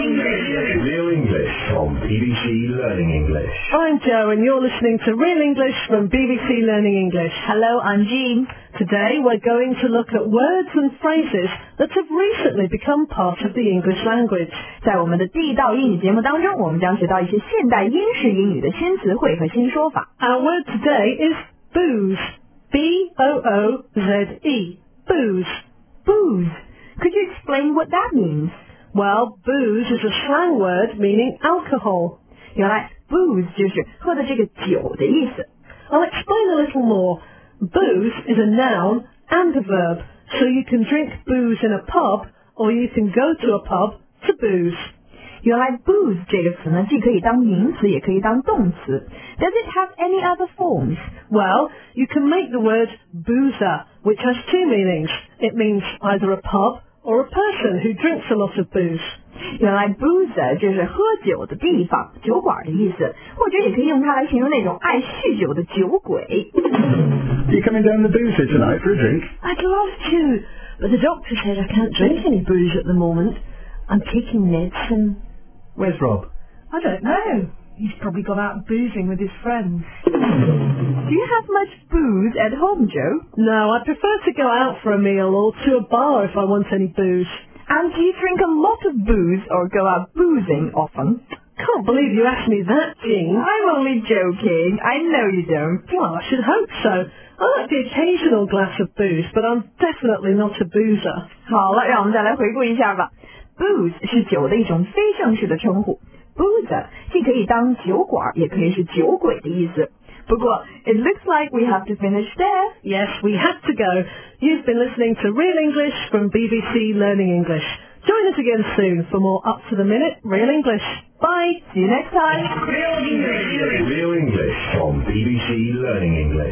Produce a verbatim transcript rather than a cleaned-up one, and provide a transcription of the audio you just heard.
Real English from B B C Learning English. I'm Jo and you're listening to Real English from B B C Learning English. Hello, I'm Jean. Today we're going to look at words and phrases that have recently become part of the English language. 在我们的地道英语节目当中，我们将学到一些现代英式英语的新词汇和新说法。 Our word today is booze. B O O Z E. Booze. Booze. Could you explain what that means? Well, booze is a slang word meaning alcohol. 原来 booze 就是喝的这个酒的意思。 I'll explain a little more. Booze is a noun and a verb, so you can drink booze in a pub or you can go to a pub to booze. 原来 booze 这个词呢，既可以当名词，也可以当动词。Does it have any other forms? Well, you can make the word boozer, which has two meanings. It means either a pub or a person who drinks a lot of booze. 原来 boozer 就是喝酒的地方，酒馆的意思，或者也可以用它来形容那种爱酗酒的酒鬼。 You coming down the boozer tonight for a drink? I'd love to, but the doctor said I can't drink any booze at the moment. I'm taking medicine. Where's Rob? I don't know. He's probably gone out boozing with his friends. Do you have much booze at home, Joe? No, I prefer to go out for a meal or to a bar if I want any booze. And do you drink a lot of booze or go out boozing often? Can't believe you asked me that, Jean. I'm only joking. I know you don't. Well, I should hope so. I like the occasional glass of booze, but I'm definitely not a boozer. 好了，让我们再来回顾一下吧。Booze 是酒的一种非正式的称呼。Boozer 既可以当酒馆，也可以是酒鬼的意思。不过 it looks like we have to finish there. Yes, we have to go. You've been listening to Real English from B B C Learning English. Join us again soon for more up-to-the-minute Real English. Bye. See you next time. Real English from B B C Learning English.